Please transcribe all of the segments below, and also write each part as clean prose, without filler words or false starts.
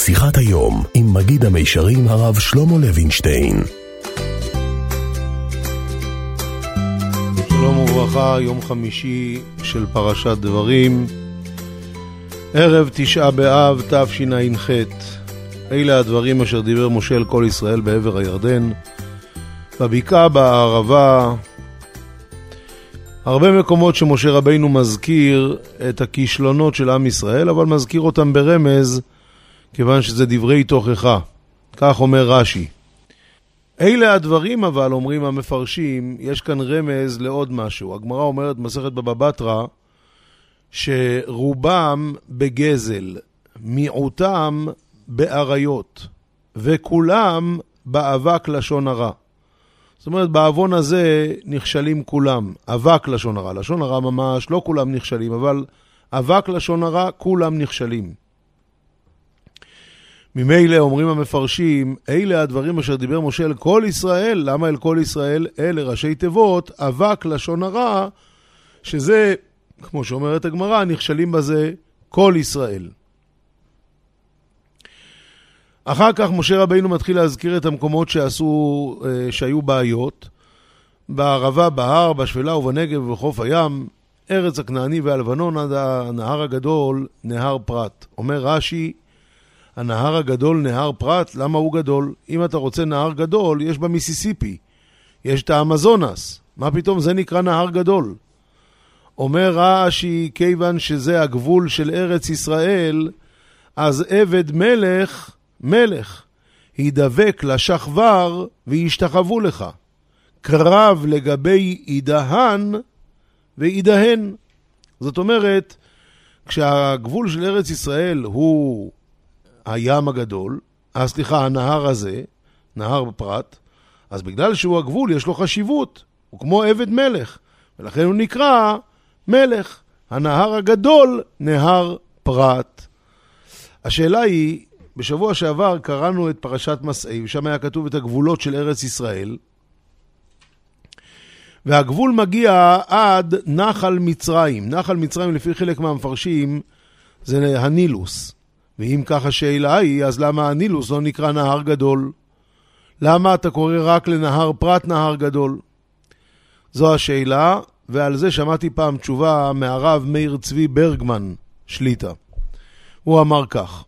שיחת היום עם מגיד המישרים הרב שלמה לוינשטיין. שלום וברכה, יום חמישי של פרשת דברים, ערב תשעה באב תשע"ח. אלה הדברים אשר דיבר משה אל כל ישראל בעבר הירדן, בבקעה, בערבה. הרבה מקומות שמשה רבינו מזכיר את הכישלונות של עם ישראל, אבל מזכיר אותם ברמז, כיוון שזה דברי תוכחה. כך אומר רש"י. אלה הדברים, אבל אומרים המפרשים, יש כאן רמז לעוד משהו. הגמרא אומרת מסכת בבא בתרא, שרובם בגזל, מיעוטם באריות, וכולם באבק לשון הרע. זאת אומרת, בעוון הזה נכשלים כולם. אבק לשון הרע. לשון הרע ממש, לא כולם נכשלים, אבל אבק לשון הרע, כולם נכשלים. ממילא אומרים המפרשים, אלה הדברים אשר דיבר משה אל כל ישראל. למה אל כל ישראל? אלה ראשי תיבות, אבק לשון הרע, שזה, כמו שאומרת הגמרא, נכשלים בזה כל ישראל. אחר כך משה רבינו מתחיל להזכיר את המקומות שהיו בעיות, בערבה, בהר, בשפלה ובנגב ובחוף הים, ארץ הכנעני והלבנון עד הנהר הגדול, נהר פרת. אומר רש"י, הנהר הגדול נהר פרת, למה הוא גדול? אם אתה רוצה נהר גדול, יש במיסיסיפי, יש את האמזונס. מה פתאום זה נקרא נהר גדול? אומר רש"י, כיוון שזה הגבול של ארץ ישראל, אז עבד מלך, ידבק לשחבר וישתחוו לך. קרב לגבי ידהן וידהן. זאת אומרת, כשהגבול של ארץ ישראל הוא הים הגדול, הנהר הזה, נהר פרת, אז בגלל שהוא הגבול יש לו חשיבות, הוא כמו עבד מלך, ולכן הוא נקרא מלך. הנהר הגדול, נהר פרת. השאלה היא, בשבוע שעבר קראנו את פרשת מסעי, ושם היה כתוב את הגבולות של ארץ ישראל, והגבול מגיע עד נחל מצרים. נחל מצרים לפי חלק מהמפרשים זה הנילוס. ואם ככה שאלה היא, אז למה הנילוס לא נקרא נהר גדול? למה אתה קורא רק לנהר פרת נהר גדול? זו השאלה, ועל זה שמעתי פעם תשובה מהרב מאיר צבי ברגמן שליטה. הוא אמר כך,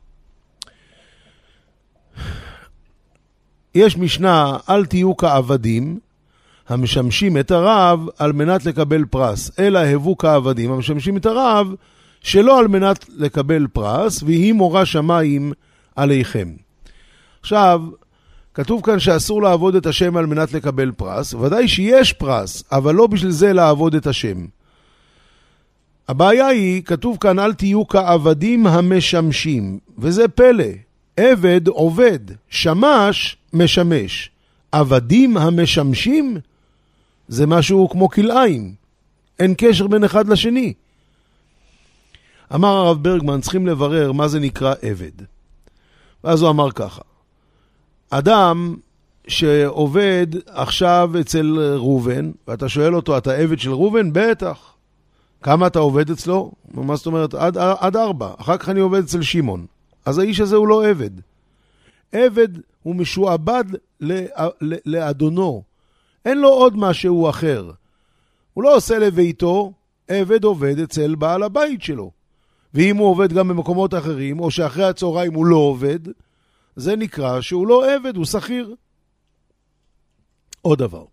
יש משנה, אל תהיו כעבדים המשמשים את הרב על מנת לקבל פרס, אלא הבו כעבדים המשמשים את הרב שלא על מנת לקבל פרס, והיא מורה שמיים עליכם. עכשיו, כתוב כאן שאסור לעבוד את השם על מנת לקבל פרס. ודאי שיש פרס, אבל לא בשביל זה לעבוד את השם. הבעיה היא, כתוב כאן, אל תהיו כעבדים המשמשים. וזה פלא. עבד עובד, שמש משמש. עבדים המשמשים זה משהו כמו כלאיים. אין קשר בין אחד לשני. אמר הרב ברגמן, צריכים לברר מה זה נקרא עבד. ואז הוא אמר ככה, אדם שעובד עכשיו אצל רובן, ואתה שואל אותו, אתה עבד של רובן? בטח. כמה אתה עובד אצלו? מה זאת אומרת? עד 4. אחר כך אני עובד אצל שמעון. אז האיש הזה הוא לא עבד. עבד הוא משועבד לאדונו. אין לו עוד משהו אחר. הוא לא עושה לביתו, עבד עובד אצל בעל הבית שלו. ואם הוא עובד גם במקומות אחרים, או שאחרי הצהריים הוא לא עובד, זה נקרא שהוא לא עבד, הוא שכיר. עוד דבר.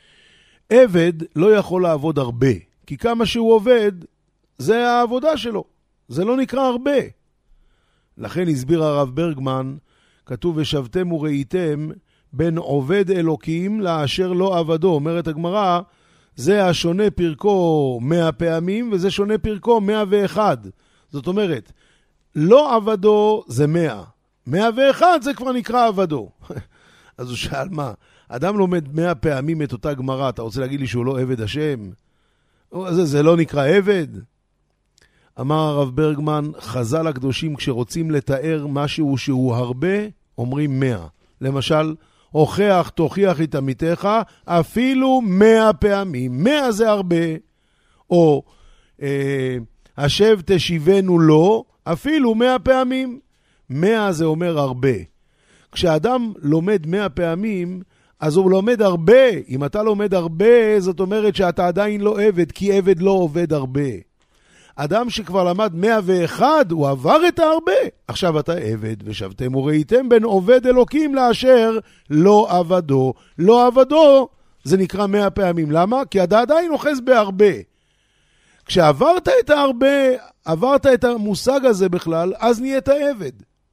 עבד לא יכול לעבוד הרבה, כי כמה שהוא עובד, זה העבודה שלו. זה לא נקרא הרבה. לכן הסביר הרב ברגמן, כתוב ושבתם וראיתם בין עובד אלוקים לאשר לא עבדו. אומרת הגמרא, זה השונה פרקו 100 פעמים, וזה שונה פרקו 101. זאת אומרת, לא עבדו זה 100. 101 זה כבר נקרא עבדו. אז הוא שאל מה? אדם לומד 100 פעמים את אותה גמרא, אתה רוצה להגיד לי שהוא לא עבד השם? זה לא נקרא עבד? אמר הרב ברגמן, חז"ל הקדושים כשרוצים לתאר משהו שהוא הרבה, אומרים 100. למשל, הוכח תוכיח את עמיתך אפילו 100 פעמים. 100 זה הרבה. או השב תשיבנו לו אפילו 100 פעמים. 100 זה אומר הרבה. כשאדם לומד 100 פעמים, אז הוא לומד הרבה. אם אתה לומד הרבה, זאת אומרת שאתה עדיין לא עבד, כי עבד לא עובד הרבה. אדם שכבר למד 101, הוא עבר את הרבה. עכשיו אתה עבד, ושבתם וראיתם בין עובד אלוקים לאשר לא עבדו. לא עבדו, זה נקרא 100 פעמים. למה? כי אתה עדיין אוחז בהרבה. כשעברת את הרבה, עברת את המושג הזה בכלל, אז נהיית עבד.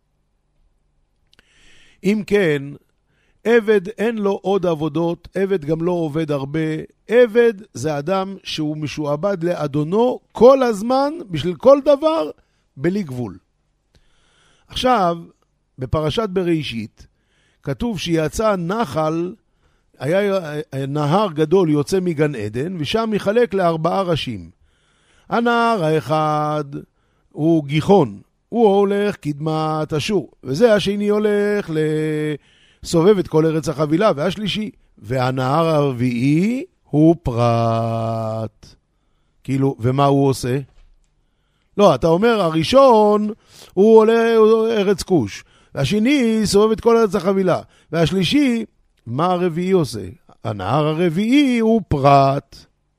אם כן, עבד אין לו עוד עבודות, עבד גם לא עובד הרבה. עבד זה אדם שהוא משועבד לאדונו כל הזמן, בשביל כל דבר, בלי גבול. עכשיו, בפרשת בראשית, כתוב שיצא נחל, היה נהר גדול יוצא מגן עדן, ושם מחלק ל4 ראשים. הנהר האחד הוא גיחון, הוא הולך קדמת אשור, וזה השני הולך לסובב את כל ארץ החבילה, והשלישי, והנהר הרביעי הוא פרת. כאילו, ומה הוא עושה? לא, אתה אומר, הראשון הוא עולה ארץ כוש, והשני סובב את כל ארץ החבילה, והשלישי, מה הרביעי עושה? הנהר הרביעי הוא פרת.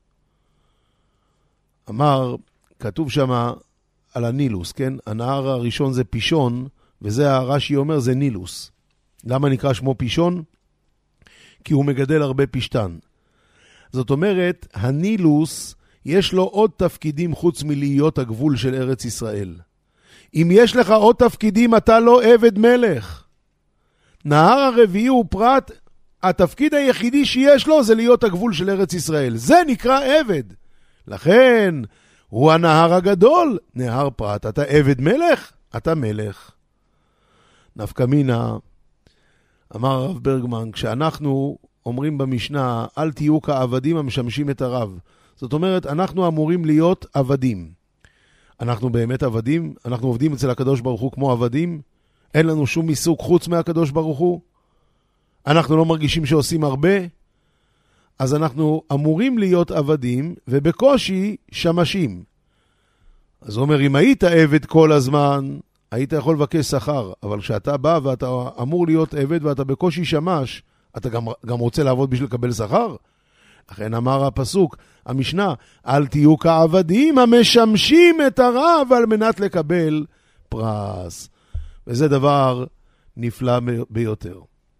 אמר, כתוב שמה על הנילוס, כן? הנהר הראשון זה פישון, וזה הרש"י אומר זה נילוס. למה נקרא שמו פישון? כי הוא מגדל הרבה פשטן. זאת אומרת, הנילוס יש לו עוד תפקידים חוץ מלהיות הגבול של ארץ ישראל. אם יש לך עוד תפקידים, אתה לא עבד מלך. נהר הרביעי הוא פרת, התפקיד היחידי שיש לו זה להיות הגבול של ארץ ישראל. זה נקרא עבד. לכן, הוא הנהר הגדול, נהר פרת. אתה עבד מלך? אתה מלך. נפקא מינה, אמר הרב ברגמן, כשאנחנו אומרים במשנה, אל תהיו כעבדים המשמשים את הרב. זאת אומרת, אנחנו אמורים להיות עבדים. אנחנו באמת עבדים? אנחנו עובדים אצל הקדוש ברוך הוא כמו עבדים? אין לנו שום עיסוק חוץ מהקדוש ברוך הוא? אנחנו לא מרגישים שעושים הרבה? אז אנחנו אמורים להיות עבדים ובקושי שמשים. אז הוא אומר, אם היית עבד כל הזמן, היית יכול לבקש שכר, אבל כשאתה בא ואתה אמור להיות עבד ואתה בקושי שמש, אתה גם רוצה לעבוד בשביל לקבל שכר? לכן אמר הפסוק, המשנה, אל תהיו כעבדים המשמשים את הרב על מנת לקבל פרס. וזה דבר נפלא ביותר.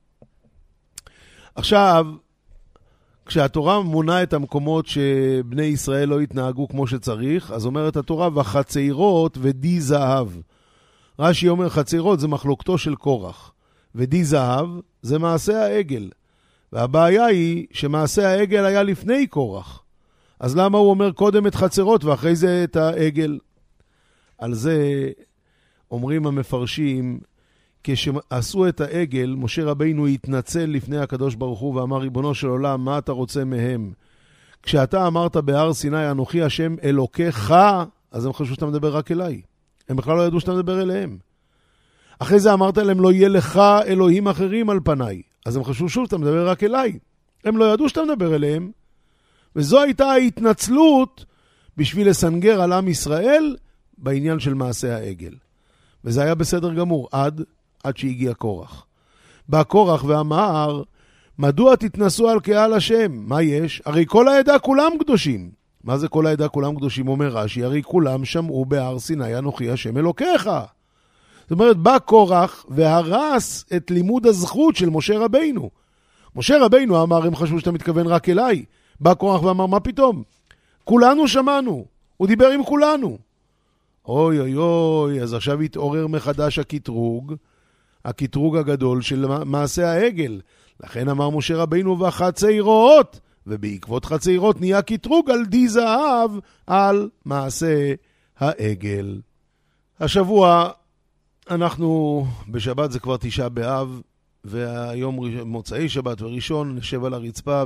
עכשיו, כשהתורה מונה את המקומות שבני ישראל לא התנהגו כמו שצריך, אז אומרת התורה, וחציירות ודי זהב. רש"י אומר, חציירות זה מחלוקתו של קורח, ודי זהב זה מעשה העגל. והבעיה היא שמעשה העגל היה לפני קורח. אז למה הוא אומר קודם את חצרות ואחרי זה את העגל? על זה אומרים המפרשים, כשעשו את העגל, משה רבינו התנצל לפני הקדוש ברוך הוא ואמר, ריבונו של עולם, מה אתה רוצה מהם? כשאתה אמרת בהר סיני, אנוכי השם אלוקיך, אז הם חשבו שאתה מדבר רק אליי. הם בכלל לא ידעו שאתה מדבר אליהם. אחרי זה אמרת להם, לא יהיה לך אלוהים אחרים על פניי. אז הם חשבו שוב, אתה מדבר רק אליי. הם לא ידעו שאתה מדבר אליהם. וזו הייתה ההתנצלות בשביל לסנגר על עם ישראל בעניין של מעשה העגל. וזה היה בסדר גמור, עד שהגיע קורח. בא קורח ואמר, מדוע תתנסו על קהל השם? מה יש? הרי כל העדה כולם קדושים. מה זה כל העדה כולם קדושים? אומר רש"י, הרי כולם שמעו בהר סיני אנוכי השם אלוקיך. זאת אומרת, בא קורח והרס את לימוד הזכות של משה רבינו. משה רבינו אמר, הם חשבו שאתה מתכוון רק אליי. בא קורח ואמר, מה פתאום? כולנו שמענו. הוא דיבר עם כולנו. אוי אוי אוי, אז עכשיו התעורר מחדש הקטרוג הגדול של מעשה העגל. לכן אמר משה רבינו וחציירות, ובעקבות חציירות נהיה קטרוג על די זהב על מעשה העגל. השבוע אנחנו בשבת, זה כבר 9 באב, והיום מוצאי שבת וראשון נשב על הרצפה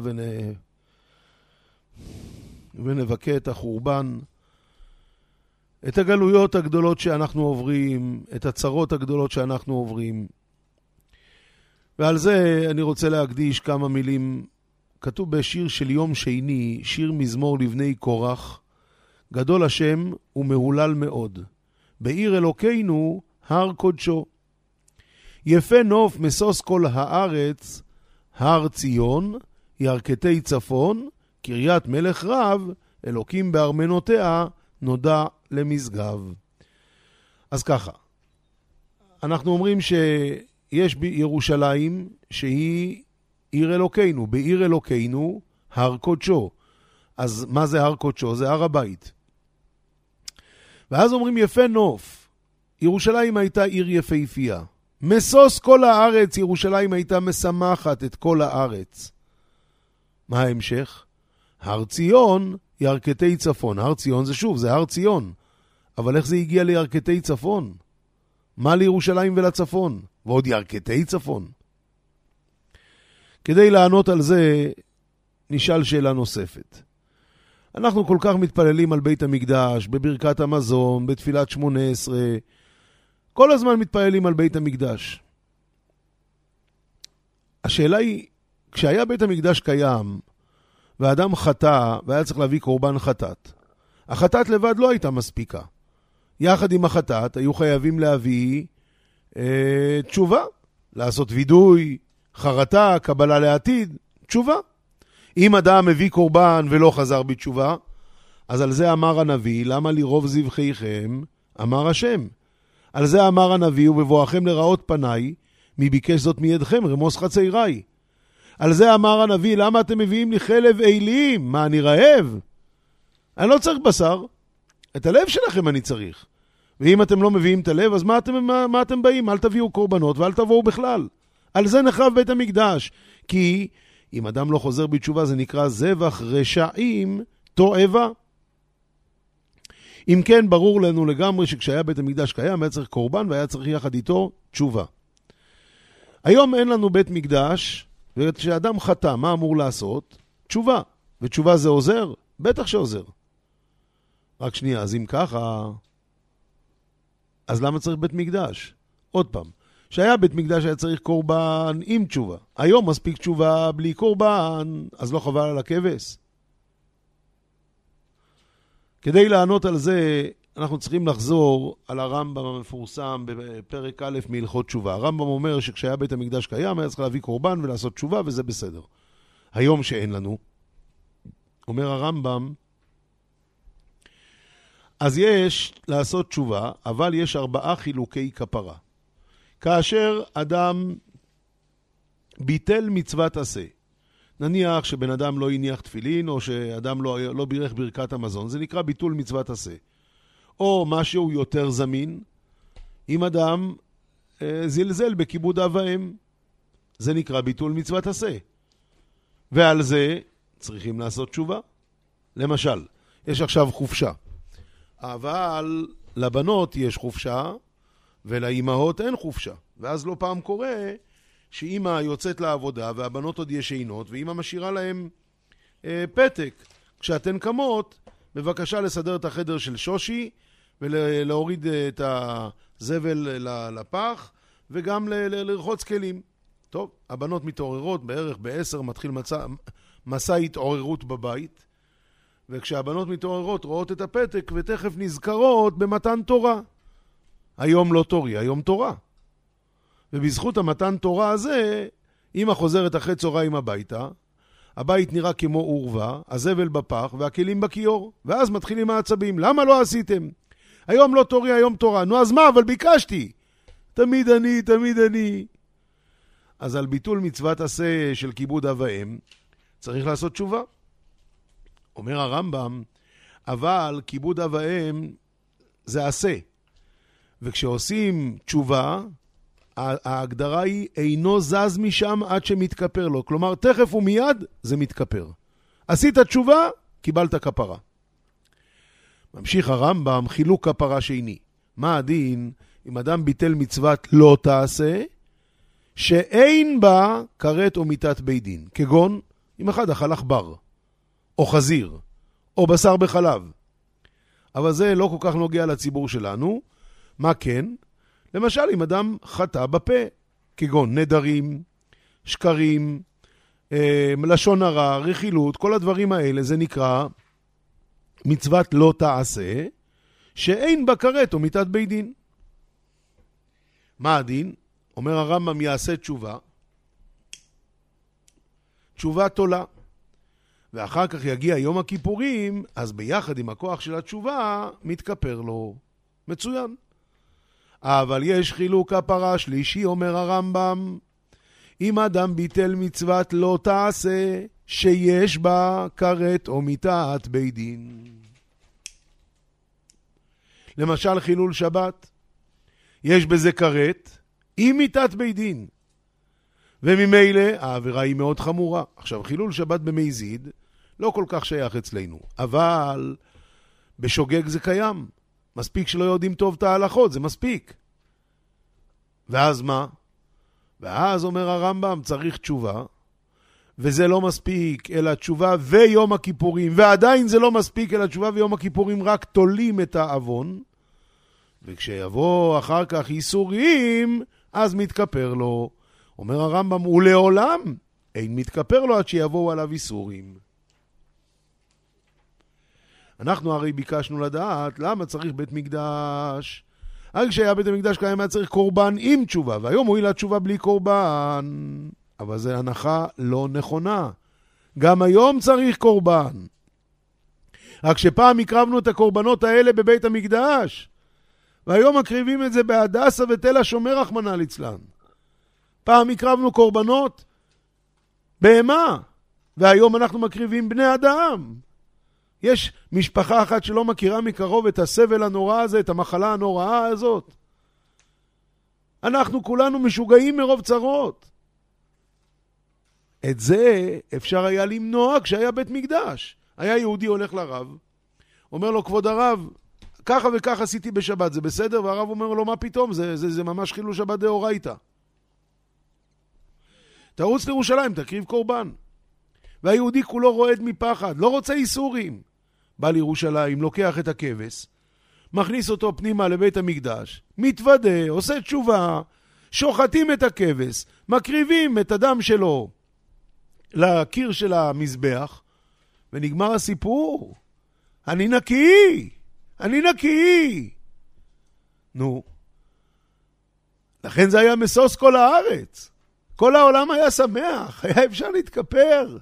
ונבכה את החורבן, את הגלויות הגדולות שאנחנו עוברים, את הצרות הגדולות שאנחנו עוברים. ועל זה אני רוצה להקדיש כמה מילים. כתוב בשיר של יום שני, שיר מזמור לבני קורח, גדול השם ומהולל מאוד. בעיר אלוקינו הר קודשו. יפה נוף מסוס כל הארץ, הר ציון, ירכתי צפון, קריית מלך רב, אלוקים בארמנותיה, נודע למשגב. אז ככה, אנחנו אומרים שיש בירושלים שהיא עיר אלוקינו, בעיר אלוקינו הר קודשו. אז מה זה הר קודשו? זה הר הבית. ואז אומרים יפה נוף, ירושלים הייתה עיר יפהפייה. מסוס כל הארץ, ירושלים הייתה משמחת את כל הארץ. מה ההמשך? הר ציון, ירכתי צפון. הר ציון זה שוב, זה הר ציון. אבל איך זה הגיע לירכתי צפון? מה לירושלים ולצפון? ועוד ירכתי צפון. כדי לענות על זה, נשאל שאלה נוספת. אנחנו כל כך מתפללים על בית המקדש, בברכת המזון, בתפילת 18, כל הזמן מתפללים על בית המקדש. השאלה היא, כשהיה בית המקדש קיים, והאדם חטא, והיה צריך להביא קורבן חטאת, החטאת לבד לא הייתה מספיקה. יחד עם החטאת, היו חייבים להביא תשובה, לעשות וידוי, חרטה, קבלה לעתיד, תשובה. אם אדם מביא קורבן ולא חזר בתשובה, אז על זה אמר הנביא, למה לרוב זבחיכם, אמר השם. על זה אמר הנביא, ובבואכם לראות פניי, מי ביקש זאת מידכם, רמוס חצאירי. על זה אמר הנביא, למה אתם מביאים לי חלב אילים? מה, אני רעב? אני לא צריך בשר. את הלב שלכם אני צריך. ואם אתם לא מביאים את הלב, אז מה אתם באים? אל תביאו קורבנות ואל תבואו בכלל. על זה נחרב בית המקדש. כי אם אדם לא חוזר בתשובה, זה נקרא זבח רשעים תועבה. אם כן, ברור לנו לגמרי שכשהיה בית המקדש קיים, היה צריך קורבן והיה צריך יחד איתו תשובה. היום אין לנו בית מקדש, וכשאדם חטא, מה אמור לעשות? תשובה. ותשובה זה עוזר? בטח שעוזר. רק שנייה, אז אם ככה, אז למה צריך בית מקדש? עוד פעם, שהיה בית מקדש היה צריך קורבן עם תשובה. היום מספיק תשובה בלי קורבן, אז לא חבל על הכבש. כדי לענות על זה, אנחנו צריכים לחזור על הרמב"ם המפורסם בפרק א' מהלכות תשובה. הרמב"ם אומר שכשהיה בית המקדש קיים, היה צריך להביא קורבן ולעשות תשובה, וזה בסדר. היום שאין לנו, אומר הרמב"ם, אז יש לעשות תשובה, אבל יש 4 חילוקי כפרה. כאשר אדם ביטל מצוות עשה, נניח שבן אדם לא הניח תפילין, או שאדם לא בירך ברכת המזון, זה נקרא ביטול מצוות עשה. או משהו יותר זמין, אם אדם זלזל בכיבוד אב ואם, זה נקרא ביטול מצוות עשה. ועל זה צריכים לעשות תשובה. למשל, יש עכשיו חופשה, אבל לבנות יש חופשה, ולאימהות אין חופשה. ואז לא פעם קורה שאימא יוצאת לעבודה, והבנות עוד ישנות, ואימא משאירה להם פתק. כשאתן קמות, בבקשה לסדר את החדר של שושי, ולהוריד את הזבל לפח, וגם לרחוץ כלים. טוב, הבנות מתעוררות בערך ב-10, מתחיל מסע התעוררות בבית, וכשהבנות מתעוררות רואות את הפתק, ותכף נזכרות במתן תורה. היום לא תורי, היום תורה. ובזכות המתן תורה הזה, אמא חוזרת אחרי צהריים הביתה, הבית נראה כמו עורבה, הזבל בפח והכלים בכיור, ואז מתחילים העצבים. למה לא עשיתם? היום לא תורי, היום תורה. נו, אז מה? אבל ביקשתי. תמיד אני. אז על ביטול מצוות עשה של כיבוד אב ואם, צריך לעשות תשובה. אומר הרמב"ם, אבל כיבוד אב ואם זה עשה. וכשעושים תשובה, ההגדרה היא אינו זז משם עד שמתכפר לו. כלומר, תכף ומיד זה מתכפר. עשית תשובה, קיבלת כפרה. ממשיך הרמב"ם, חילוק כפרה שני. מה הדין אם אדם ביטל מצוות לא תעשה, שאין בה כרת או מיתת בית דין? כגון, אם אחד אכל עכבר, או חזיר, או בשר בחלב. אבל זה לא כל כך נוגע לציבור שלנו. מה כן? למשל, אם אדם חטא בפה, כגון נדרים, שקרים, לשון הרע, רכילות, כל הדברים האלה, זה נקרא מצוות לא תעשה, שאין בה כרת או מיתת בית דין. מה הדין? אומר הרמב"ם יעשה תשובה, תשובה תולה, ואחר כך יגיע יום הכיפורים, אז ביחד עם הכוח של התשובה מתכפר לו. מצוין. אבל יש חילוק הפרה שלישי, אומר הרמב"ם, אם אדם ביטל מצוות לא תעשה, שיש בה כרת או מיתת בית דין. למשל חילול שבת, יש בזה כרת עם מיתת בית דין, וממילא העבירה היא מאוד חמורה. עכשיו חילול שבת במזיד לא כל כך שייך אצלנו, אבל בשוגג זה קיים. מספיק שלא יודעים טוב את ההלכות, זה מספיק. ואז מה? ואז אומר הרמב"ם צריך תשובה, וזה לא מספיק אלא תשובה ויום הכיפורים, ועדיין זה לא מספיק אלא תשובה ויום הכיפורים רק תולים את העוון, וכשיבוא אחר כך איסורים אז מתכפר לו. אומר הרמב"ם, ולעולם אין מתכפר לו עד שיבואו עליו איסורים. אנחנו הרי ביקשנו לדעת למה צריך בית מקדש. רק כשהיה בית המקדש קיים היה צריך קורבן עם תשובה, והיום הועילה תשובה בלי קורבן. אבל זו הנחה לא נכונה. גם היום צריך קורבן. רק שפעם הקרבנו את הקורבנות האלה בבית המקדש, והיום מקריבים את זה בהדסה ותל השומר רחמנא ליצלן. פעם הקרבנו קורבנות בהמה, והיום אנחנו מקריבים בני אדם. יש משפחה אחת שלא מכירה מקרוב את הסבל הנורא הזה, את המחלה הנוראה הזאת. אנחנו כולנו משוגעים מרוב צרות. את זה אפשר היה למנוע כשהיה בית מקדש. היה יהודי הולך לרב, אומר לו, כבוד הרב, ככה וככה עשיתי בשבת, זה בסדר? והרב אומר לו, מה פתאום? זה ממש חילול שבת דאורייתא. תרוץ לירושלים, תקריב קורבן. והיהודי כולו רועד מפחד, לא רוצה איסורים. בא לירושלים, לוקח את הכבש, מכניס אותו פנימה לבית המקדש, מתוודה, עושה תשובה, שוחטים את הכבש, מקריבים את הדם שלו לקיר של המזבח, ונגמר הסיפור. אני נקי, אני נקי. נו, לכן זה היה מסוס כל הארץ. כל העולם היה שמח, היה אפשר להתכפר.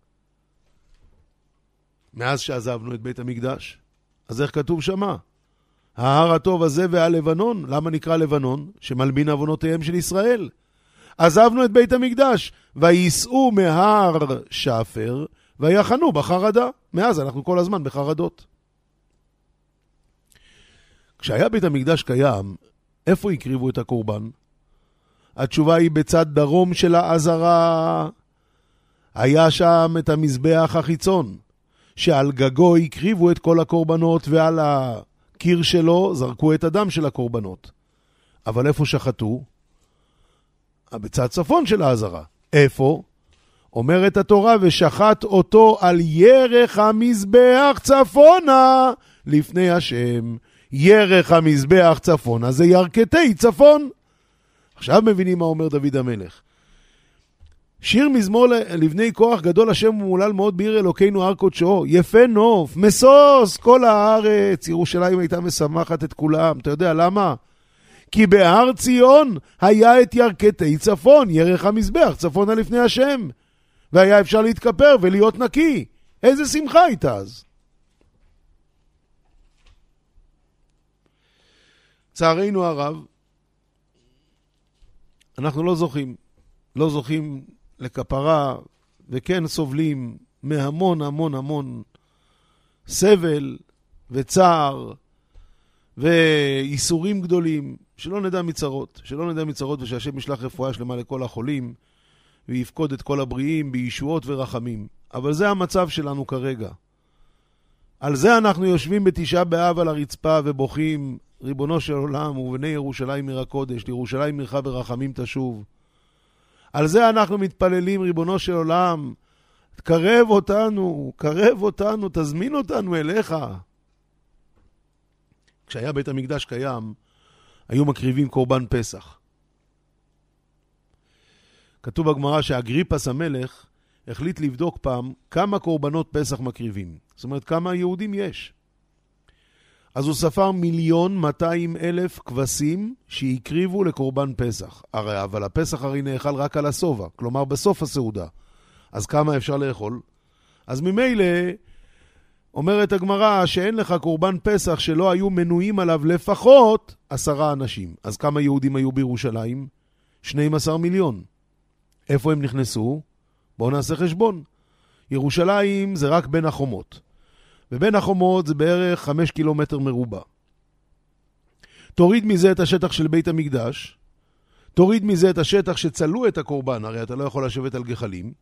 מאז שעזבנו את בית המקדש, אז איך כתוב שמה? ההר הטוב הזה והלבנון, למה נקרא לבנון? שמלבין עוונותיהם של ישראל. עזבנו את בית המקדש, ויסעו מהר שפר, ויחנו בחרדה. מאז אנחנו כל הזמן בחרדות. כשהיה בית המקדש קיים, איפה הקריבו את הקורבן? התשובה היא בצד דרום של העזרה. היה שם את המזבח החיצון, שעל גגו הקריבו את כל הקורבנות, ועל הקיר שלו זרקו את הדם של הקורבנות. אבל איפה שחטו? בצד צפון של העזרה. איפה? אומרת התורה, ושחט אותו על ירך המזבח צפונה לפני השם. ירך המזבח צפונה זה ירכתי צפון. עכשיו מבינים מה אומר דוד המלך. שיר מזמור לבני כוח גדול השם ומולל מאוד בעיר אלוקינו הר קודשו. יפה נוף, מסוס כל הארץ. ירושלים הייתה משמחת את כולם. אתה יודע למה? כי בהר ציון היה את ירכתי צפון, ירך המזבח צפונה לפני השם. והיה אפשר להתכפר ולהיות נקי. איזה שמחה הייתה אז. צערנו הרב, אנחנו לא זוכים לכפרה, וכן סובלים מהמון המון המון סבל וצער ואיסורים גדולים, שלא נדע מצרות, ושהשם ישלח רפואה שלמה לכל החולים, ויפקוד את כל הבריאים בישועות ורחמים. אבל זה המצב שלנו כרגע. על זה אנחנו יושבים בתשעה באב על הרצפה ובוכים, ריבונו של עולם ובני ירושלים עיר הקודש, לירושלים עירך ברחמים תשוב. על זה אנחנו מתפללים, ריבונו של עולם, קרב אותנו, תזמין אותנו אליך. כשהיה בית המקדש קיים, היו מקריבים קורבן פסח. כתוב בגמרא שאגריפס המלך החליט לבדוק פעם כמה קורבנות פסח מקריבים. זאת אומרת, כמה יהודים יש. אז הוא ספר 1,200,000 כבשים שהקריבו לקורבן פסח. אבל הפסח הרי נאכל רק על הסובה, כלומר בסוף הסעודה. אז כמה אפשר לאכול? אז ממילא אומרת הגמרא שאין לך קורבן פסח שלא היו מנויים עליו לפחות 10 אנשים. אז כמה יהודים היו בירושלים? 12 מיליון. איפה הם נכנסו? בואו נעשה חשבון. ירושלים זה רק בין החומות. ובין החומות זה בערך 5 קילומטר מרובע. תוריד מזה את השטח של בית המקדש, תוריד מזה את השטח שצלו את הקורבן, הרי אתה לא יכול לשבת על גחלים.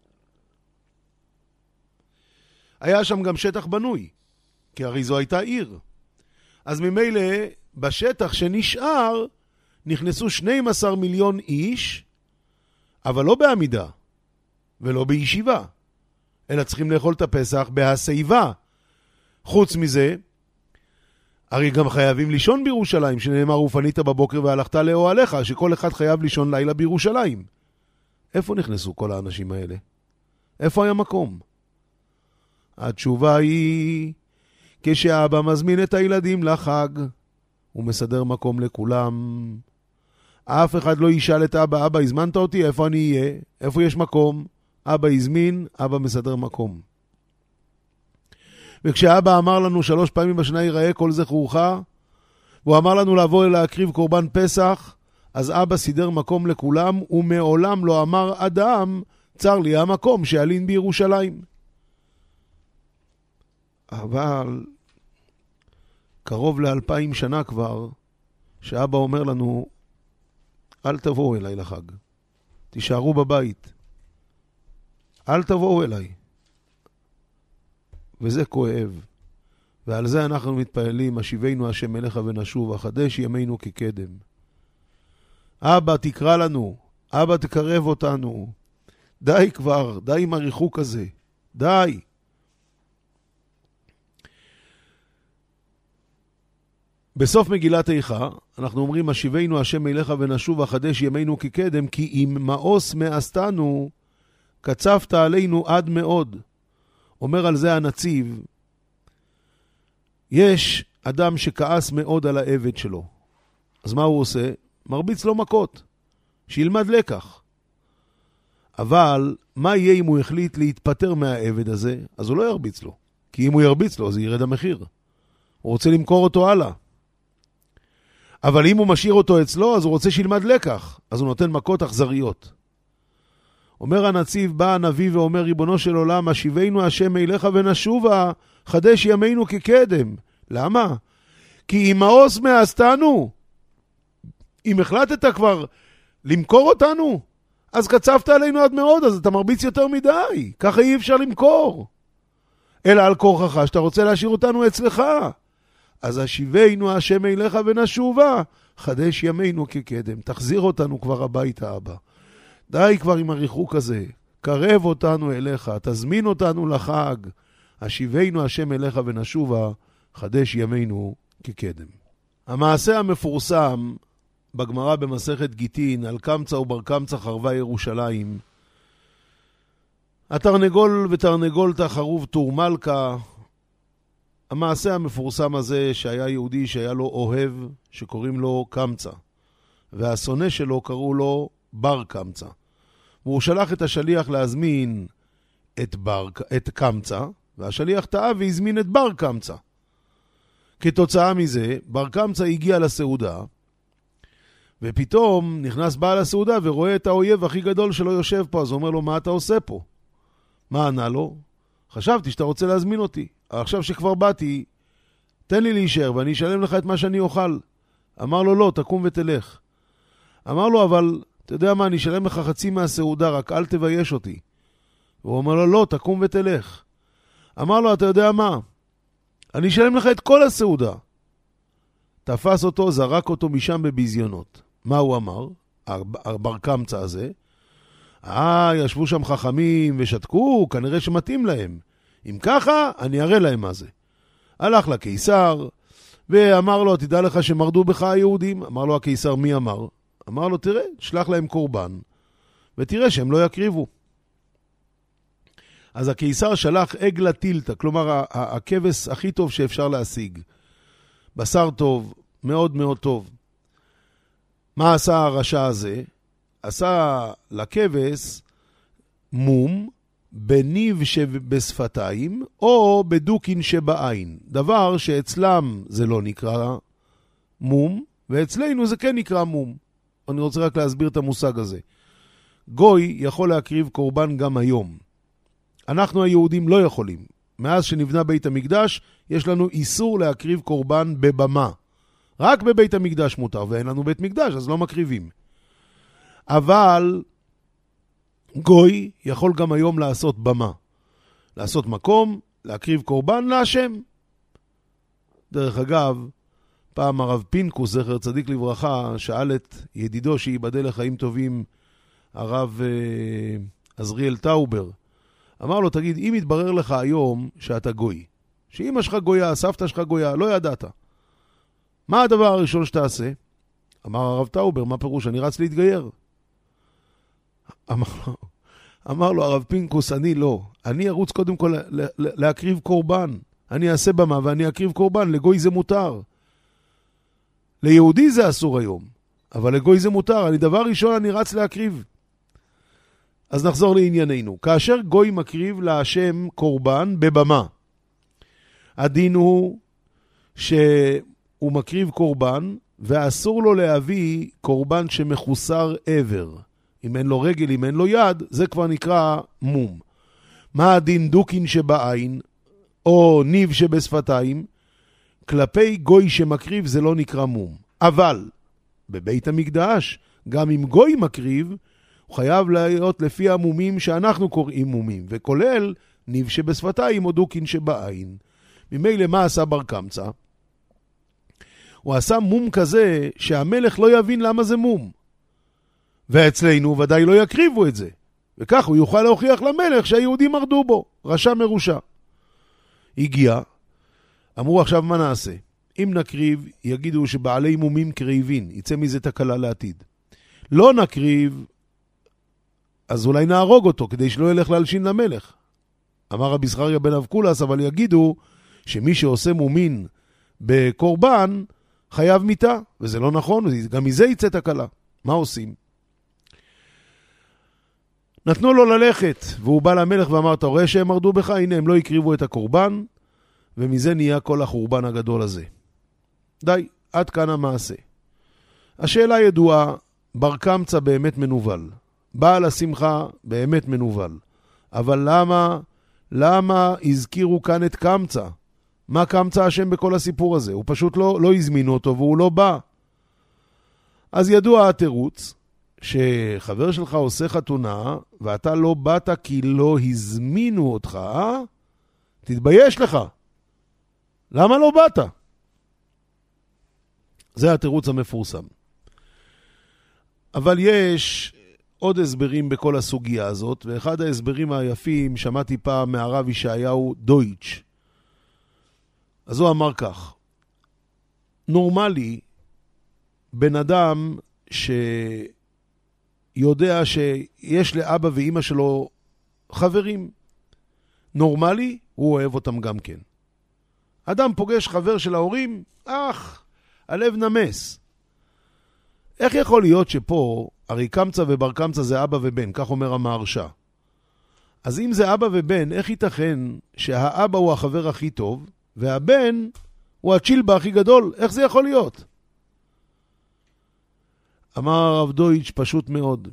היה שם גם שטח בנוי, כי הרי זו הייתה עיר. אז ממילא בשטח שנשאר נכנסו 12 מיליון איש, אבל לא בעמידה ולא בישיבה, אלא צריכים לאכול את הפסח בהסעיבה. חוץ מזה, הרי גם חייבים לישון בירושלים, שנאמר ופנית בבוקר והלכת לאוהליך, שכל אחד חייב לישון לילה בירושלים. איפה נכנסו כל האנשים האלה? איפה היה מקום? התשובה היא, כשאבא מזמין את הילדים לחג, הוא מסדר מקום לכולם. אף אחד לא ישאל את אבא, אבא, הזמנת אותי? איפה אני אהיה? איפה יש מקום? אבא הזמין, אבא מסדר מקום. וכשאבא אמר לנו 3 פעמים בשנה ייראה כל זכורך, והוא אמר לנו לבוא להקריב קורבן פסח, אז אבא סידר מקום לכולם, ומעולם לא אמר אדם, צר לי המקום שעלין בירושלים. אבל קרוב ל2000 שנה כבר, שאבא אומר לנו, אל תבואו אליי לחג, תישארו בבית, אל תבואו אליי. וזה כואב. ועל זה אנחנו מתפעלים, השיבנו השם מלך ונשוב, החדש ימינו כקדם. אבא תקרא לנו, אבא תקרב אותנו. די כבר, די עם הריחוק הזה. די. בסוף מגילת איכה, אנחנו אומרים, השיבנו השם מלך ונשוב, החדש ימינו כקדם, כי אם מאוס מאסתנו, קצפת עלינו עד מאוד. אומר על זה הנציב, יש אדם שכעס מאוד על העבד שלו. אז מה הוא עושה? מרביץ לו מכות, שילמד לקח. אבל מה יהיה אם הוא החליט להתפטר מהעבד הזה? אז הוא לא ירביץ לו. כי אם הוא ירביץ לו, זה ירד המחיר. הוא רוצה למכור אותו הלאה. אבל אם הוא משאיר אותו אצלו, אז הוא רוצה שילמד לקח. אז הוא נותן מכות אכזריות. אומר הנציב, בא הנביא ואומר, ריבונו של עולם, השיבנו השם אליך ונשובה, חדש ימינו כקדם. למה? כי אם מאוס מאסתנו, אם החלטת כבר למכור אותנו, אז קצפת עלינו עד מאוד, אז אתה מרביץ יותר מדי. ככה אי אפשר למכור. אלא על כורחך שאתה רוצה להשאיר אותנו אצלך. אז השיבנו השם אליך ונשובה, חדש ימינו כקדם. תחזיר אותנו כבר הביתה, אבא. די כבר עם הריחוק הזה, קרב אותנו אליך, תזמין אותנו לחג, השיבנו השם אליך ונשובה, חדש ימינו כקדם. המעשה המפורסם בגמרא במסכת גיטין, על קמצא ובר קמצא חרבה ירושלים, התרנגול ותרנגולתא חרוב טור מלכה, המעשה המפורסם הזה שהיה יהודי שהיה לו אוהב שקוראים לו קמצא, והשונא שלו קראו לו בר קמצא. והוא שלח את השליח להזמין את קמצא, והשליח טעה והזמין את בר קמצא. כתוצאה מזה, בר קמצא הגיע לסעודה, ופתאום נכנס בעל הסעודה ורואה את האויב הכי גדול שלו יושב פה, אז הוא אומר לו, מה אתה עושה פה? מה ענה לו? חשבתי שאתה רוצה להזמין אותי. עכשיו שכבר באתי, תן לי להישאר ואני אשלם לך את מה שאני אוכל. אמר לו, לא, תקום ותלך. אמר לו, אבל אתה יודע מה, אני אשלם לך חצי מהסעודה, רק אל תבייש אותי. והוא אומר לו, לא, תקום ותלך. אמר לו, אתה יודע מה, אני אשלם לך את כל הסעודה. תפס אותו, זרק אותו משם בביזיונות. מה הוא אמר? בר קמצא הזה. ישבו שם חכמים ושתקו, כנראה שמתאים להם. אם ככה, אני אראה להם מה זה. הלך לקיסר, ואמר לו, תדע לך שמרדו בך היהודים. אמר לו הקיסר, מי אמר? אמר לו, תראה, שלח להם קורבן, ותראה שהם לא יקריבו. אז הקיסר שלח עגלה טילטה, כלומר הכבש הכי טוב שאפשר להשיג. בשר טוב, מאוד מאוד טוב. מה עשה הרשע הזה? עשה לכבש מום בניב שבשפתיים או בדוקין שבעין. דבר שאצלם זה לא נקרא מום, ואצלנו זה כן נקרא מום. אני רוצה רק להסביר את המושג הזה. גוי יכול להקריב קורבן גם היום. אנחנו היהודים לא יכולים. מאז שנבנה בית המקדש, יש לנו איסור להקריב קורבן בבמה. רק בבית המקדש מותר, ואין לנו בית מקדש, אז לא מקריבים. אבל גוי יכול גם היום לעשות במה. לעשות מקום, להקריב קורבן להשם. דרך אגב, פעם הרב פינקוס, זכר צדיק לברכה, שאל את ידידו שיבדל לחיים טובים, הרב עזריאל טאובר. אמר לו, תגיד, אם יתברר לך היום שאתה גוי, שאמא שלך גויה, סבתא שלך גויה, לא ידעת, מה הדבר הראשון שתעשה? אמר הרב טאובר, מה פירוש? אני רץ להתגייר. אמר לו הרב פינקוס, אני לא. אני ארוץ קודם כל להקריב קורבן. אני אעשה במה ואני אקריב קורבן. לגוי זה מותר. ליהודי זה אסור היום. אבל לגוי זה מותר. דבר ראשון אני רץ להקריב. אז נחזור לענייננו. כאשר גוי מקריב להשם קורבן בבמה, הדין הוא שהוא מקריב קורבן, ואסור לו להביא קורבן שמחוסר עבר. אם אין לו רגל, אם אין לו יד, זה כבר נקרא מום. מה הדין דוקין שבעין, או ניב שבשפתיים? כלפי גוי שמקריב זה לא נקרא מום. אבל בבית המקדש, גם אם גוי מקריב, הוא חייב להיות לפי המומים שאנחנו קוראים מומים, וכולל ניב שבשפתיים או דוקין שבעין. ממילא מה עשה בר קמצא? הוא עשה מום כזה שהמלך לא יבין למה זה מום. ואצלנו ודאי לא יקריבו את זה. וכך הוא יוכל להוכיח למלך שהיהודים מרדו בו. רשע מרושע. הגיע. אמרו עכשיו מה נעשה? אם נקריב, יגידו שבעלי מומים קריבין. יצא מזה תקלה לעתיד. לא נקריב, אז אולי נהרוג אותו כדי שלא ילך להלשין למלך. אמר רבי זכריה בן אבקולס, אבל יגידו שמי שעושה מומין בקורבן חייב מיתה. וזה לא נכון, גם מזה יצא תקלה. מה עושים? נתנו לו ללכת, והוא בא למלך ואמר, אתה רואה שהם מרדו בך? הנה, הם לא יקריבו את הקורבן, ומזה נהיה כל החורבן הגדול הזה. די, עד כאן המעשה. השאלה ידועה, בר קמצא באמת מנוול. בעל השמחה באמת מנוול. אבל למה הזכירו כאן את קמצא? מה קמצא השם בכל הסיפור הזה? הוא פשוט לא הזמינו אותו, והוא לא בא. אז ידוע התירוץ, שחבר שלך עושה חתונה, ואתה לא באת כי לא הזמינו אותך, תתבייש לך. למה לא באת? זה התירוץ המפורסם. אבל יש עוד הסברים בכל הסוגיה הזאת, ואחד ההסברים היפים שמעתי פעם מהרב ישעיהו דויטש. אז הוא אמר כך, נורמלי, בן אדם שיודע שיש לאבא ואמא שלו חברים, נורמלי, הוא אוהב אותם גם כן. אדם פוגש חבר של ההורים, הלב נמס. איך יכול להיות שפה, הרי קמצא ובר קמצא זה אבא ובן, כך אומר המהרש"א. אז אם זה אבא ובן, איך ייתכן שהאבא הוא החבר הכי טוב, והבן הוא הצ'ילבה הכי גדול? איך זה יכול להיות? אמר הרב דויטש פשוט מאוד.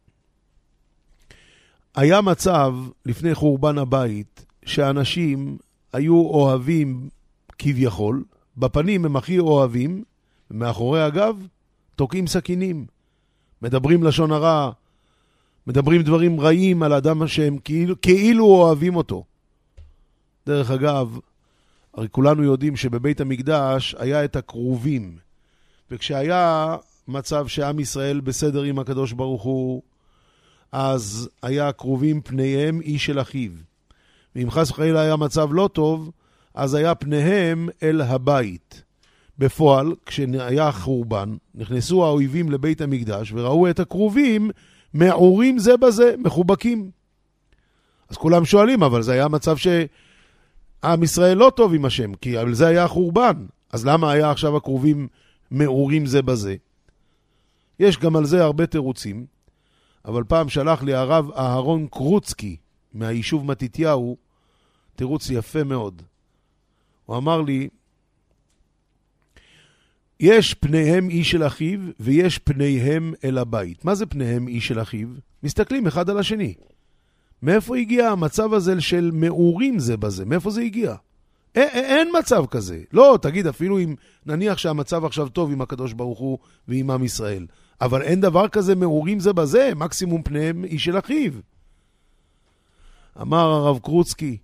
היה מצב לפני חורבן הבית, שאנשים היו אוהבים כביכול, בפנים הם הכי אוהבים, ומאחורי הגב תוקעים סכינים, מדברים לשון הרע, מדברים דברים רעים על אדם שהם כאילו אוהבים אותו. דרך אגב, הרי כולנו יודעים שבבית המקדש היה את הקרובים, וכשהיה מצב שעם ישראל בסדר עם הקדוש ברוך הוא, אז היה קרובים פניהם איש אל אחיו. ואם חס וחלילה היה מצב לא טוב, אז היה פניהם אל הבית. בפועל, כשהיה חורבן, נכנסו האויבים לבית המקדש וראו את הקרובים מעורים זה בזה, מחובקים. אז כולם שואלים, אבל זה היה מצב שעם ישראל לא טוב עם השם, כי על זה היה חורבן. אז למה היה עכשיו הקרובים מעורים זה בזה? יש גם על זה הרבה תירוצים, אבל פעם שלח לי הרב אהרון קרוצקי מהיישוב מתתיהו, תירוץ יפה מאוד. הוא אמר לי, יש פניהם איש אל אחיו ויש פניהם אל הבית. מה זה פניהם איש אל אחיו? מסתכלים אחד על השני. מאיפה הגיע המצב הזה של מעורים זה בזה? מאיפה זה הגיע? אין מצב כזה. לא, תגיד, אפילו אם נניח שהמצב עכשיו טוב עם הקדוש ברוך הוא ועם עם ישראל. אבל אין דבר כזה מעורים זה בזה, מקסימום פניהם איש אל אחיו. אמר הרב קרוצקי,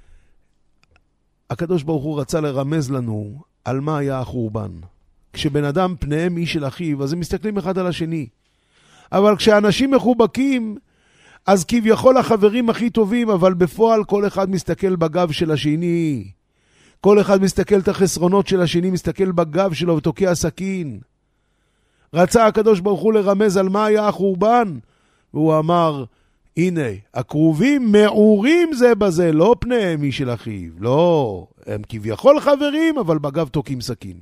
הקדוש ברוך הוא רצה לרמז לנו על מה היה החורבן. כשבן אדם פניהם איש אל אחיו, אז הם מסתכלים אחד על השני. אבל כשאנשים מחובקים, אז כביכול החברים הכי טובים, אבל בפועל כל אחד מסתכל בגב של השני. כל אחד מסתכל את החסרונות של השני, מסתכל בגב שלו ותוקע סכין. רצה הקדוש ברוך הוא לרמז על מה היה החורבן, והוא אמר, הנה, הקרובים מעורים זה בזה, לא פניהם איש אל אחיו. לא, הם כביכול חברים, אבל בגב תוקעים סכין.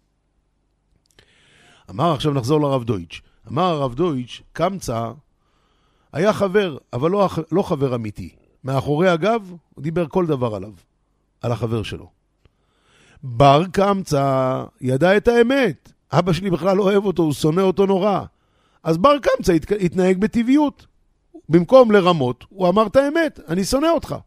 אמר, עכשיו נחזור לרב דויטש. אמר הרב דויטש, קמצא היה חבר, אבל לא חבר אמיתי. מאחורי הגב, הוא דיבר כל דבר עליו, על החבר שלו. בר קמצא ידע את האמת. אבא שלי בכלל לא אוהב אותו, הוא שונא אותו נורא. אז בר קמצא התנהג בטבעיות. במקום לרמות, הוא אמר את האמת, אני שונא אותך.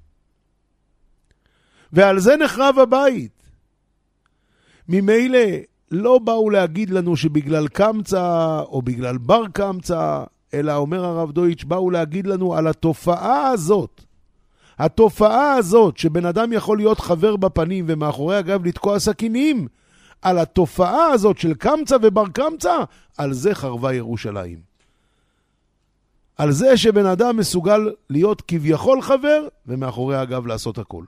ועל זה נחרב הבית. ממילא לא באו להגיד לנו שבגלל קמצא או בגלל בר קמצא, אלא אומר הרב דויטש, באו להגיד לנו על התופעה הזאת. התופעה הזאת שבן אדם יכול להיות חבר בפנים ומאחורי הגב לתקוע סכינים, על התופעה הזאת של קמצא ובר קמצא, על זה חרבה ירושלים. על זה שבן אדם מסוגל להיות כביכול חבר ומאחורי הגב לעשות הכל.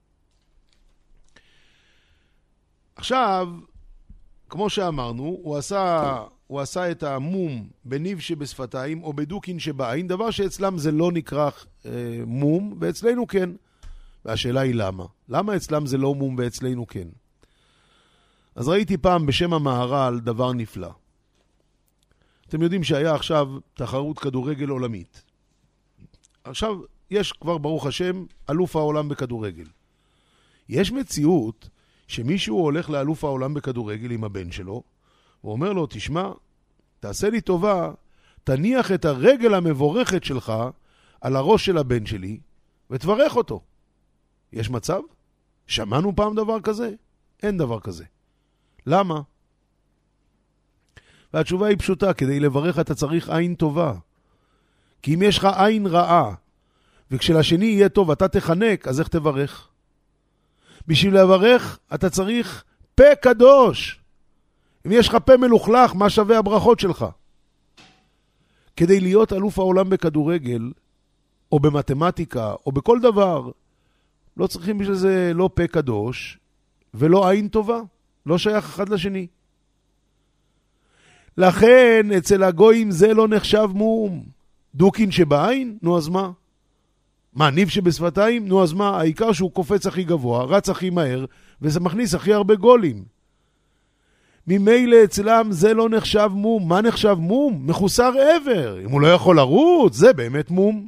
עכשיו, כמו שאמרנו, הוא עשה את המום בניב שבשפתיים או בדוקין שבעין, דבר שאצלם זה לא נקרא מום, ואצלנו כן. והשאלה היא למה? למה אצלם זה לא מום ואצלנו כן? אז ראיתי פעם בשם המהר"ל דבר נפלא. אתם יודעים שהיה עכשיו תחרות כדורגל עולמית. עכשיו יש כבר ברוך השם אלוף העולם בכדורגל. יש מציאות שמישהו הולך לאלוף העולם בכדורגל עם הבן שלו, הוא אומר לו, תשמע, תעשה לי טובה, תניח את הרגל המבורכת שלך על הראש של הבן שלי, ותברך אותו. יש מצב? שמענו פעם דבר כזה? אין דבר כזה. למה? והתשובה היא פשוטה, כדי לברך אתה צריך עין טובה. כי אם יש לך עין רעה, וכשלשני יהיה טוב אתה תחנק, אז איך תברך? בשביל לברך אתה צריך פה קדוש. אם יש לך פה מלוכלך, מה שווה הברכות שלך? כדי להיות אלוף העולם בכדורגל, או במתמטיקה, או בכל דבר, לא צריכים בשביל זה לא פה קדוש, ולא עין טובה. לא שייך אחד לשני. לכן אצל הגויים זה לא נחשב מום. דוקין שבעין? נו אז מה? מה, ניב שבשפתיים? נו אז מה? העיקר שהוא קופץ הכי גבוה, רץ הכי מהר, וזה מכניס הכי הרבה גולים. ממילא אצלם זה לא נחשב מום. מה נחשב מום? מחוסר עבר. אם הוא לא יכול לרוץ, זה באמת מום.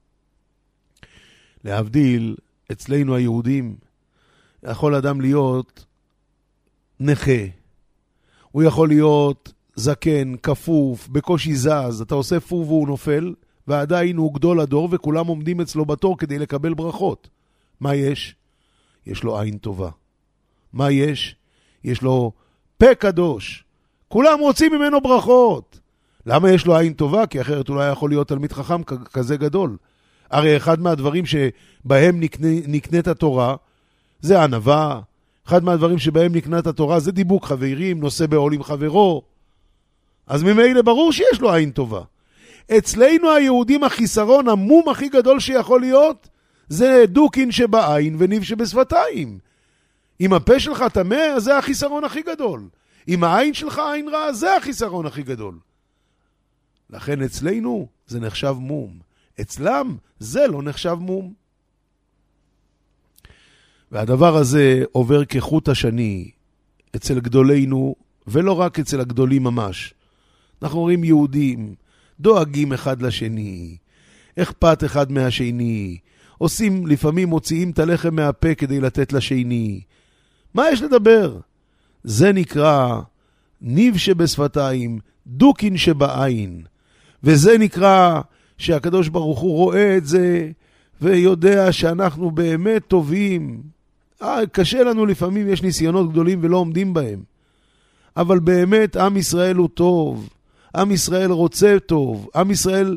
להבדיל, אצלנו היהודים, יכול אדם להיות נכה. הוא יכול להיות זקן, כפוף, בקושי זז. אתה עושה פו והוא נופל, ועדיין הוא גדול הדור, וכולם עומדים אצלו בתור כדי לקבל ברכות. מה יש? יש לו עין טובה. מה יש? יש לו פה קדוש. כולם רוצים ממנו ברכות. למה יש לו עין טובה? כי אחרת הוא לא יכול להיות תלמיד חכם כזה גדול. הרי אחד מהדברים שבהם נקנית התורה, זה ענווה. אחד מהדברים שבהם נקנית התורה, זה דיבוק חברים, נושא בעול עם חברו. אז ממילא ברור שיש לו עין טובה. אצלנו היהודים החיסרון, המום הכי גדול שיכול להיות, זה דוקין שבעין וניב שבשפתיים. אם הפה שלך טמא, זה החיסרון הכי גדול. אם העין שלך עין רע, זה החיסרון הכי גדול. לכן אצלנו זה נחשב מום. אצלם זה לא נחשב מום. והדבר הזה עובר כחוט השני אצל גדולינו, ולא רק אצל הגדולים ממש. אנחנו רואים יהודים, דואגים אחד לשני, אכפת אחד מהשני, לפעמים מוציאים את הלחם מהפה כדי לתת לשני. מה יש לדבר? זה נקרא ניב שבשפתיים, דוקין שבעין. וזה נקרא שהקדוש ברוך הוא רואה את זה, ויודע שאנחנו באמת טובים. קשה לנו לפעמים, יש ניסיונות גדולים ולא עומדים בהם. אבל באמת עם ישראל הוא טוב. עם ישראל רוצה טוב. עם ישראל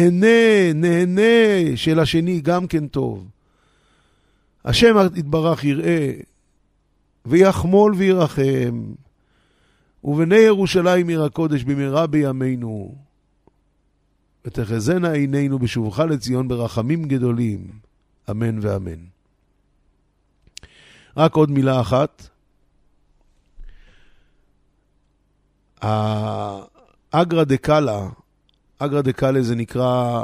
נהנה של השני גם כן טוב. השם יתברך יראה, ויחמול וירחם, ובני ירושלים עיר הקודש במהרה בימינו, ותחזינה עינינו בשובך לציון ברחמים גדולים, אמן ואמן. רק עוד מילה אחת. אגרא דקאלה, אגרא דקאלה זה נקרא,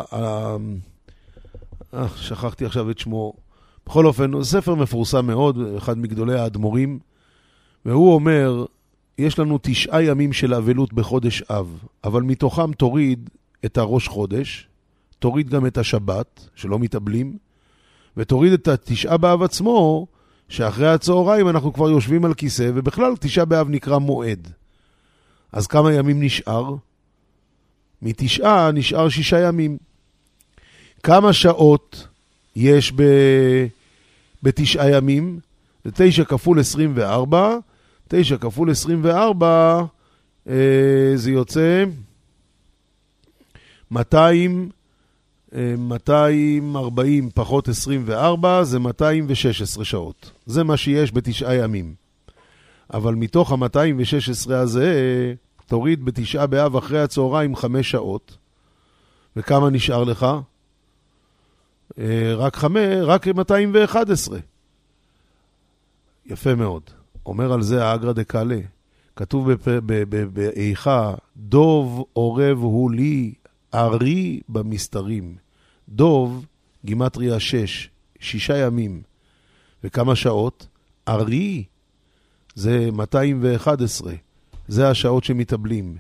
שכחתי עכשיו את שמו, בכל אופן, הוא ספר מפורסם מאוד, אחד מגדולי האדמו"רים, והוא אומר, יש לנו 9 ימים של אבלות בחודש אב, אבל מתוכם תוריד את הראש חודש, תוריד גם את השבת, שלא מתאבלים, ותוריד את 9 באב עצמו, שאחרי הצהריים אנחנו כבר יושבים על כיסא, ובכלל 9 באב נקרא מועד. אז כמה ימים נשאר? מ9 נשאר 6 ימים. כמה שעות יש ב9 ימים? זה 9 כפול 24, 9 כפול 24, זה יוצא 240 פחות 24, זה 216 שעות. זה מה שיש ב9 ימים. אבל מתוך ה-216 הזה, תוריד ב9 באב אחרי הצהריים 5 שעות. וכמה נשאר לך? רק 211. יפה מאוד. אומר על זה האגרא דקאלה. כתוב באיכה, דוב עורב הוא לי, ארי במסתרים. דוב, גימטריה 6, 6 ימים. וכמה שעות? ארי, זה 211. זה השעות שמתאבלים.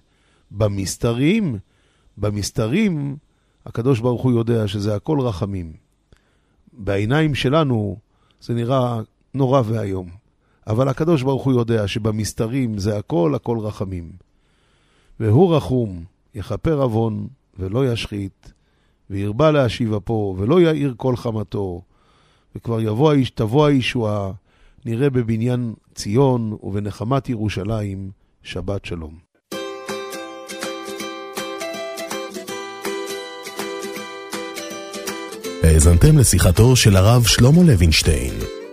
במסתרים, הקדוש ברוך הוא יודע שזה הכל רחמים. בעיניים שלנו זה נראה נורא והיום. אבל הקדוש ברוך הוא יודע שבמסתרים זה הכל רחמים. והוא רחום, יחפר עוון ולא ישחית, וירבה להשיב אפו ולא יאיר כל חמתו, וכבר תבוא הישועה, נראה בבניין ציון ובנחמת ירושלים, שבת שלום. האזנתם לשיחתו של הרב שלמה לוינשטיין.